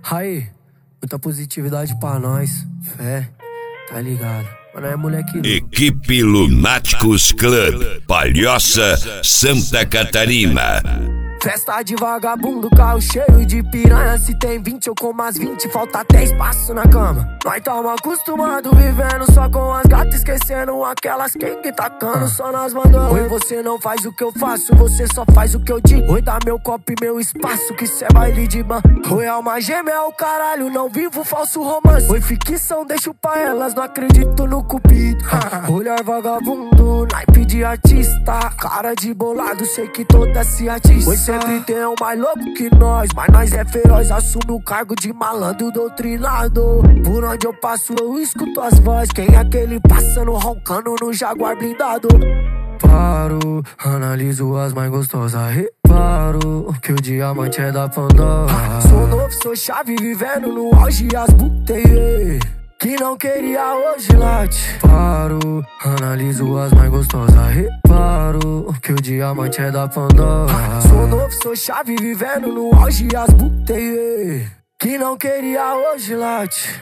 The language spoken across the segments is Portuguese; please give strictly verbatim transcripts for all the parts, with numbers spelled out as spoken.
Aí, muita positividade pra nós. Fé, tá ligado? Mano, é moleque. Equipe Lunáticos Club, Palhoça, Santa Catarina. Festa de vagabundo, carro cheio de piranha. Se tem vinte eu como as vinte, falta até espaço na cama. Nós tamo acostumado vivendo só com as gatas, esquecendo aquelas que tacando só nas mangas. Oi, você não faz o que eu faço, você só faz o que eu digo. Oi, dá meu copo e meu espaço, que cê é baile de ban. Oi, alma gêmea é o caralho, não vivo falso romance. Oi, ficção, deixo pra elas, não acredito no cupido. Olhar vagabundo, naipe de artista, cara de bolado, sei que toda se atiça. Oi, sempre tem um mais louco que nós, mas nós é feroz, assume o cargo de malandro doutrinado. Por onde eu passo eu escuto as vozes, quem é aquele passando roncando no Jaguar blindado? Paro, analiso as mais gostosas, reparo que o diamante é da Pandora. Ah, sou novo, sou chave, vivendo no auge as butei que não queria hoje late. Paro, analiso as mais gostosas, reparo que o diamante é da Pandora. Ah, sou novo, sou chave, vivendo no auge as butei que não queria hoje late.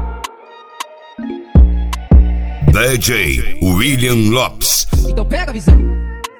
D J William Lopes. Então pega a visão.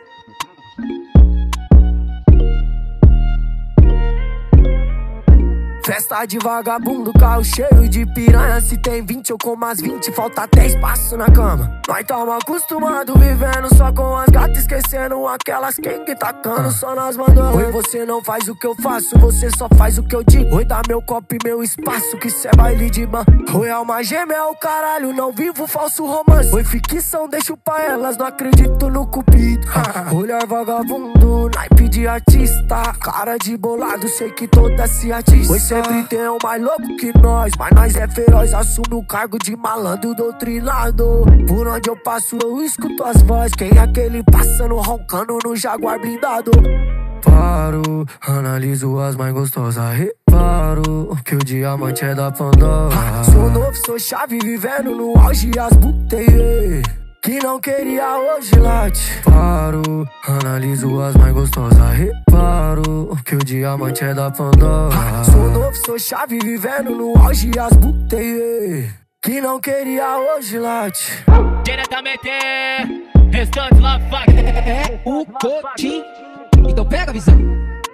Festa de vagabundo, carro cheio de piranha. Se tem vinte eu como as vinte, falta até espaço na cama. Nós tamo acostumado vivendo só com as gatas, esquecendo aquelas que tacando só nas mangas. Oi, você não faz o que eu faço, você só faz o que eu digo. Oi, dá meu copo e meu espaço, que cê é baile de ban. Oi, alma gêmea é o caralho, não vivo falso romance. Oi, ficção, deixo pra elas, não acredito no cupido. Olhar vagabundo, naipe de artista, cara de bolado, sei que toda se atiça. Oi, sempre tem um mais louco que nós, mas nós é feroz, assume o cargo de malandro doutrinado. Por onde eu passo eu escuto as vozes, quem é aquele passando roncando no Jaguar blindado? Paro, analiso as mais gostosas, reparo que o diamante é da Pandora. Ah, sou novo, sou chave, vivendo no auge as butei que não queria hoje late. Paro, analiso as mais gostosas, reparo que o diamante é da Pandora. Ah, sou novo, sou chave, vivendo no auge as butei que não queria hoje late. Diretamente, restante lá, faca. É o Cotim. Então pega a visão.